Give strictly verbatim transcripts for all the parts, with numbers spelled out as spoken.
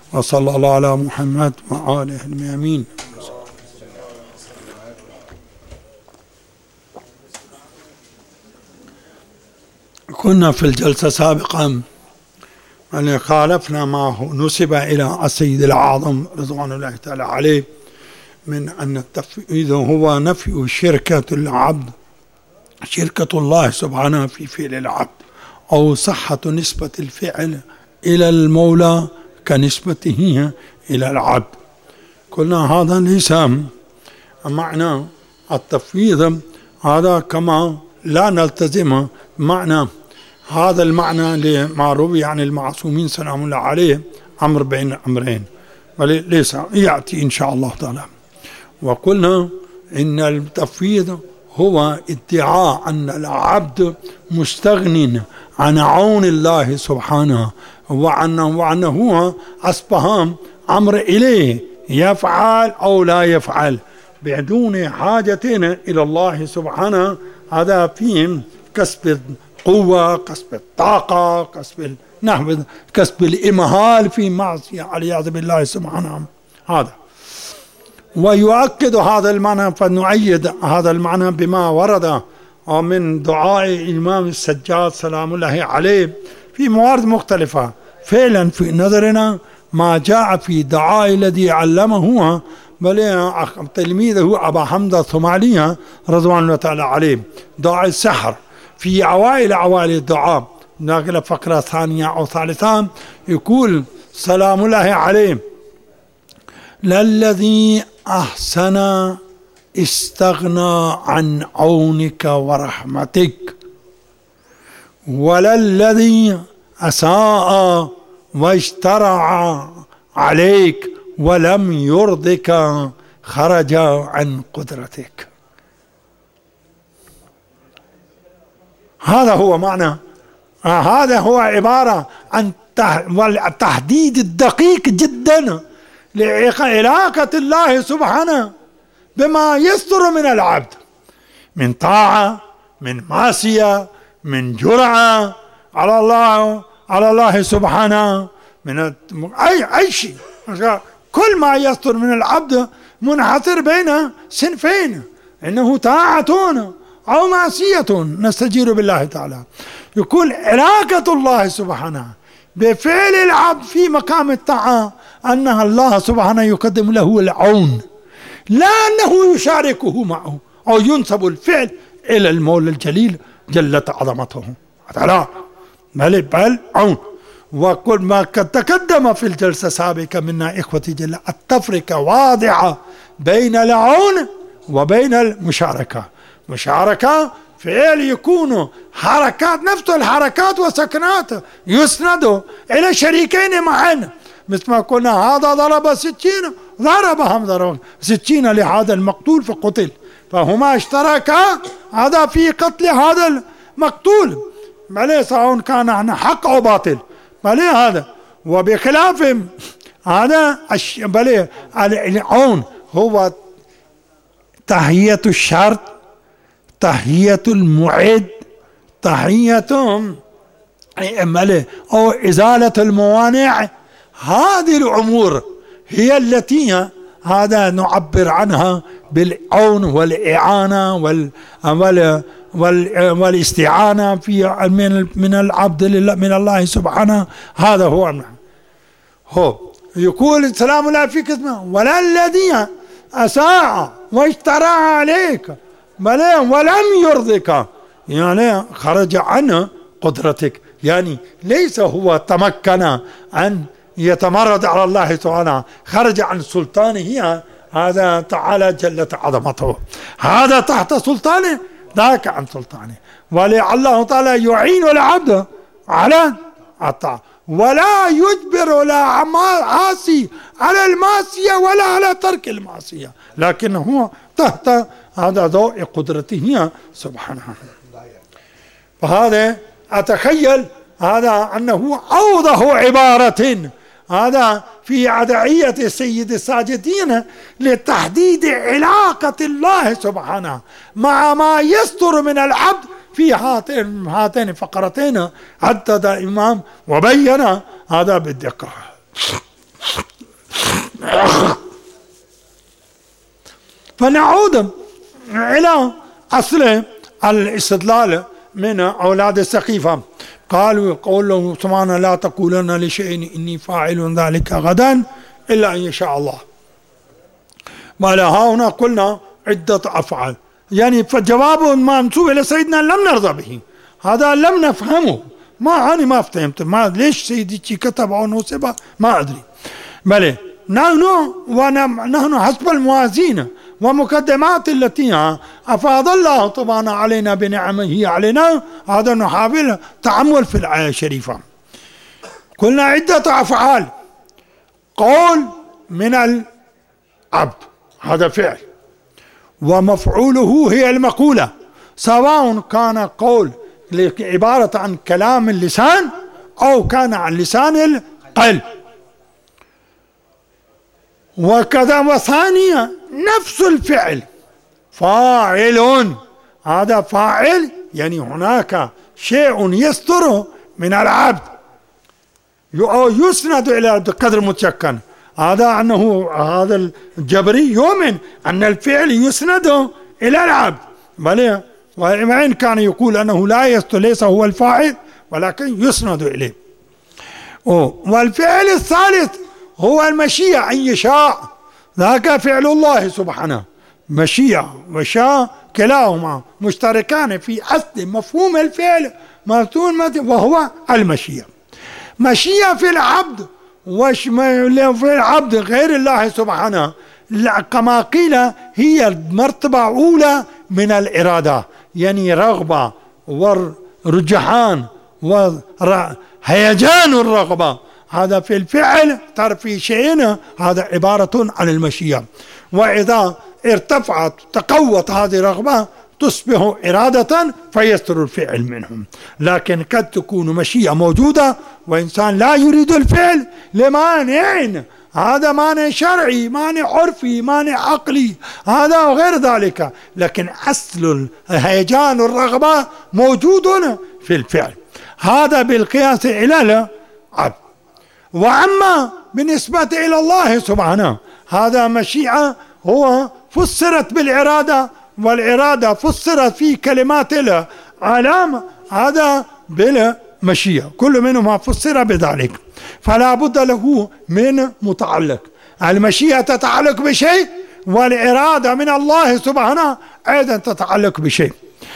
وصلى الله على محمد وآله الميامين. كنا في الجلسة سابقا أن خالفنا ما نسب إلى السيد الأعظم رضوان الله تعالى عليه من أن التفويض هو نفي شركة العبد شركة الله سبحانه في فعل العبد، أو صحة نسبة الفعل إلى المولى كنسبته إلى العبد. قلنا هذا ليس معنى التفويض، هذا كما لا نلتزم معنى هذا المعنى لما روي عن المعصومين سلام الله عليه أمر بين أمرين، بل ليس يأتي إن شاء الله تعالى. وقلنا إن التفويض هو ادعاء أن العبد مستغن عن عون الله سبحانه، وأنه, وأنه هو أصبح أمر إليه يفعل أو لا يفعل بدون حاجة إلى الله سبحانه. هذا فيهم كسب القوة، كسب الطاقة، كسب نحو كسب الإمهال في معصية والعياذ بالله سبحانه. هذا ويؤكد هذا المعنى، فنؤيد هذا المعنى بما ورد من دعاء الإمام السجاد سلام الله عليه في موارد مختلفة. فعلا في نظرنا ما جاء في دعاء الذي علمه بل تلميذه أبا حمزة الثمالي رضوان الله تعالى عليه، دعاء السحر في أوائل أوائل الدعاء ناقل فقرة ثانية أو ثالثة، يقول سلام الله عليه: للذي أحسن استغنى عن عونك ورحمتك، وللذي أساء واشترع عليك ولم يرضك خرج عن قدرتك. هذا هو معنى، آه هذا هو عبارة عن التحديد الدقيق جدا لعلاقة الله سبحانه بما يصدر من العبد من طاعة، من معصية، من جرعة على الله على الله سبحانه، من أي أي شيء. كل ما يصدر من العبد منحصر بين صنفين، إنه طاعة أو معصية نستجير بالله تعالى. يقول علاقة الله سبحانه بفعل العبد في مقام الطاعة أنها الله سبحانه يقدم له العون، لا أنه يشاركه معه أو ينسب الفعل إلى المولى الجليل جلت عظمته تعالى، بل بل عون. وكل ما قد تقدم في الجلسة السابقة منا إخوتي جل التفرقة واضحة بين العون وبين المشاركة. مشاركة فعل يكون حركات نفس الحركات وسكنات يسند إلى شريكين معا، مثل ما قلنا هذا ضرب سكين ضرب هم ضرب سكين لهذا المقتول فقتل، فهما اشتركا هذا في قتل هذا المقتول، بل سواء كان عن حق أو باطل، بل هذا. وبخلاف هذا بل العون هو تحية الشرط، تحية المعد، تحية أو إزالة الموانع. هذه الأمور هي التي هذا نعبر عنها بالعون والإعانة وال والاستعانة في من من العبد من الله سبحانه. هذا هو هو يقول سلام الله في كتمه: ولا الذي أساء واشترى عليك بل ولم يرضك، يعني خرج عن قدرتك، يعني ليس هو تمكن أن يتمرد على الله سبحانه، خرج عن سلطانه هذا تعالى جلت عظمته، هذا تحت سلطانه ذاك عن سلطانه. ولله تعالى يعين العبد على الطاعة ولا يجبر لا عاصي على المعصية ولا على ترك المعصية، لكن هو تحت هذا ضوء قدرته سبحانه. فهذا أتخيل هذا أنه أوضح عبارة هذا في أدعية سيد الساجدين لتحديد علاقة الله سبحانه مع ما يصدر من العبد في هاتين هاتين فقرتين حدد الإمام وبين هذا بالدقة. فنعود إلى أصل الاستدلال من أولاد السقيفة. قالوا قول له سبحانه لا تقولن لشيء إني فاعل ذلك غدا إلا أن يشاء الله. وعلى هنا قلنا عدة أفعال، يعني فجواب منسوب إلى سيدنا لم نرضى به، هذا لم نفهمه، ما أنا ما فهمت ما ليش سيدي كتب أو نسبة ما أدري. بل نحن ونحن حسب الموازين ومقدمات التي أفاض الله طبعا علينا بنعمه علينا، هذا نحاول تأمل في الآية الشريفة. قلنا عدة أفعال، قول من العبد هذا فعل، ومفعوله هي المقولة، سواء كان قول عبارة عن كلام اللسان أو كان عن لسان القلب. وكذا وثانيا نفس الفعل فاعل، هذا فاعل يعني هناك شيء يصدر من العبد أو يسند إلى قدر متشكن، هذا أنه هذا الجبري يؤمن أن الفعل يسند إلى العبد، بل وإن كان يقول أنه لا يسند ليس هو الفاعل ولكن يسند إليه. والفعل الثالث هو المشيئة، أن يشاء، ذاك فعل الله سبحانه، مشيئة وشاء كلاهما مشتركان في أصل مفهوم الفعل وهو المشيئة. مشيئة في العبد وفي العبد غير الله سبحانه كما قيل هي المرتبة الأولى من الإرادة، يعني رغبة ورجحان وهيجان الرغبة، هذا في الفعل في شيء هذا عبارة عن المشيئة. وإذا ارتفعت تقوت هذه الرغبة تصبح إرادة فيصدر الفعل منهم. لكن قد تكون مشيئة موجودة وإنسان لا يريد الفعل لمانع، هذا مانع شرعي، مانع عرفي، مانع عقلي، هذا وغير ذلك، لكن أصل هيجان الرغبة موجود في الفعل، هذا بالقياس إلى العبد. وأما بالنسبة إلى الله سبحانه هذا مشيئة هو فسرت بالإرادة، والإرادة فسرت في كلمات العلامة هذا بالمشيئة، كل منهما فسر بذلك، فلا بد له من متعلق. المشيئة تتعلق بشيء والإرادة من الله سبحانه أيضا تتعلق بشيء.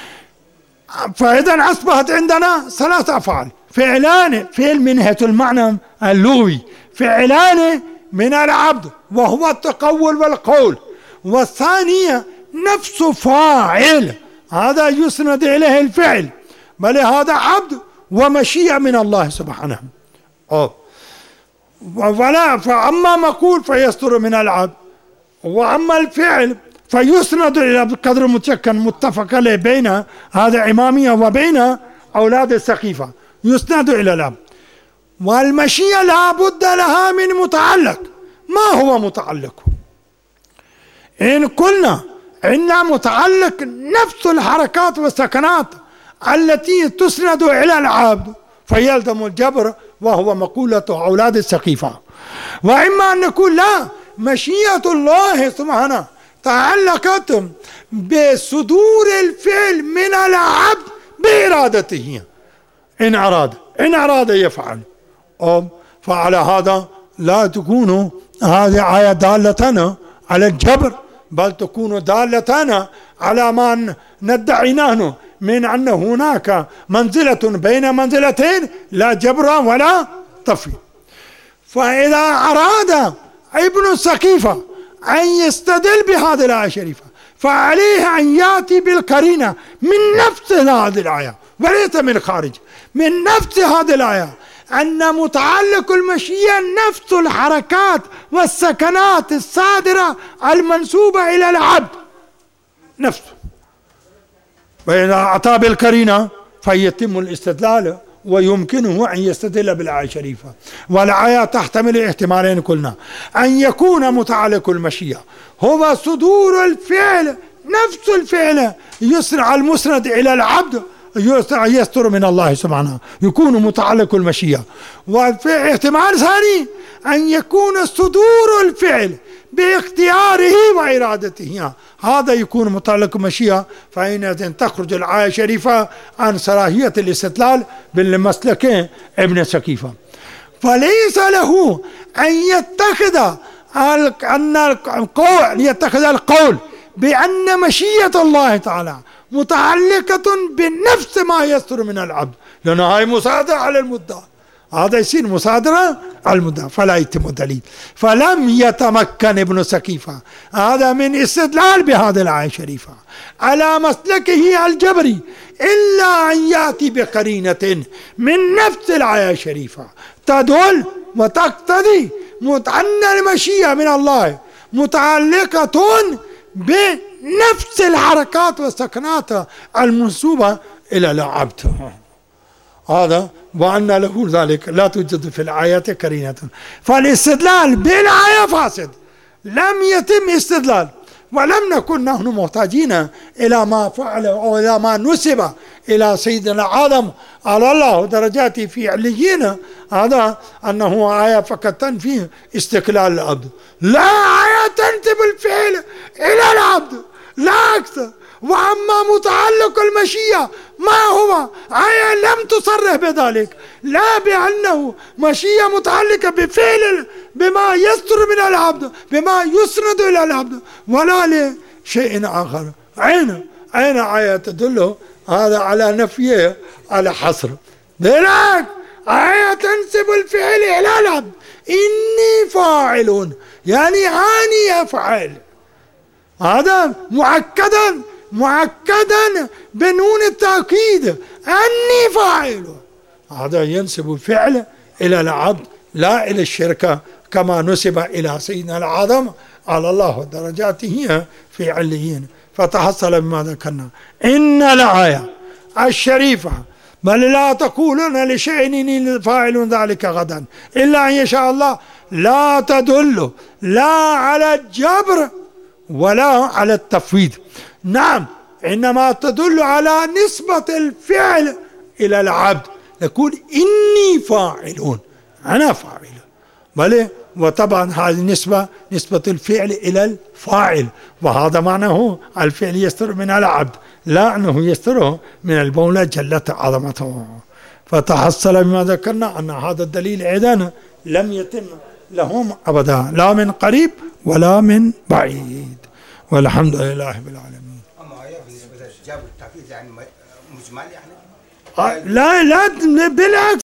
فإذا أصبحت عندنا ثلاث أفعال، فعلان فعل من حيث المعنى اللغوي، فعلان من العبد وهو التقول والقول، والثانية نفس فاعل هذا يسند إليه الفعل، بل هذا عبد ومشيئة من الله سبحانه. أوه. ولا فأما مقول فيصدر من العبد، وأما الفعل فيسند إلى قدر متشكل متفق عليه بين هذا إمامية وبين أولاد السقيفة، يسند إلى العبد. والمشيئة لا بد لها من متعلق. ما هو متعلق؟ إن قلنا إن متعلق نفس الحركات والسكنات التي تسند إلى العبد فيلزم الجبر وهو مقولة أولاد السقيفة. وإما أن نقول لا، مشيئة الله سبحانه تعلقت بصدور الفعل من العبد بإرادته، إن أراد إن أراد يفعل. فعلى هذا لا تكون هذه آية دالة على الجبر، بل تكون دالة على ما ندعي نحن من أن هناك منزلة بين منزلتين لا جبر ولا تفي. فإذا أراد ابن السقيفة أن يستدل بهذه الآية الشريفة فعليه أن يأتي بالقرينة من نفس هذه الآية وليس من خارج، من نفس هذه الآية، أن متعلق المشيئة نفس الحركات والسكنات الصادرة المنسوبة إلى العبد نفسه. وإذا أتى بالقرينة فيتم الاستدلال ويمكنه أن يستدل بالآية الشريفة. والآية تحتمل احتمالين قلنا، أن يكون متعلق المشيئة هو صدور الفعل نفس الفعل يسرع المسند إلى العبد يستر من الله سبحانه، يكون متعلق المشيئة. وفي احتمال ثاني أن يكون صدور الفعل باختياره وإرادته، هذا يكون متعلق المشيئة، فحينئذ تخرج الآية الشريفة عن صلاحية الاستدلال بالمسلك ابن سقيفة. فليس له أن يتخذ أن القول يتخذ القول بأن مشيئة الله تعالى متعلقة بنفس ما يصدر من العبد، لأن هاي مصادرة على المدعى، هذا يصير مصادرة على المدعى فلا يتم دليل. فلم يتمكن ابن سقيفة هذا من استدلال بهذه الآية الشريفة على مسلكه الجبري إلا أن يأتي بقرينة من نفس الآية الشريفة تدل وتقتضي أن المشيئة من الله متعلقة بنفس الحركات والسكنات المنسوبة إلى العبد، هذا وأن له ذلك لا توجد في الآيات قرينة. فالاستدلال بالآية فاسد، لم يتم استدلال، ولم نكن نحن محتاجين إلى ما فعل أو إلى ما نسب إلى سيدنا آدم على الله درجاته في عليين، هذا أنه آية فقط تنفي استقلال العبد، لا آية تنسب الفعل إلى العبد لا أكثر. وأما متعلق المشيئة ما هو آية لم تصرح بذلك، لا بأنه مشيئة متعلقة بفعل بما يصدر من العبد بما يسند إلى العبد ولا لشيء آخر. أين أين آية تدل هذا على نفيه على حصر؟ بالعكس آية تنسب الفعل إلى العبد، إني فاعل يعني أني أفعل، هذا مؤكدا مؤكدا بنون التأكيد أني فاعل، هذا ينسب الفعل إلى العبد لا إلى الشركة كما نسب إلى سيدنا آدم على الله درجاته في عليين. فتحصل بما ذكرنا إن الآية الشريفة بل لا تقولون لشيء إني فاعل ذلك غدا إلا أن يشاء الله لا تدل لا على الجبر ولا على التفويض، نعم إنما تدل على نسبة الفعل إلى العبد، نقول إني فاعلون أنا فاعل، بل وطبعا هذه النسبة نسبة الفعل إلى الفاعل، وهذا معناه الفعل يستر من العبد لا أنه يستره من المولى جلت عظمته. فتحصل بما ذكرنا أن هذا الدليل أيضا لم يتم لهم أبدا لا من قريب ولا من بعيد، والحمد لله رب العالمين. أما هي بالنسبة للجاب والتعقيد يعني مجمل يعني؟ لا لا بالعكس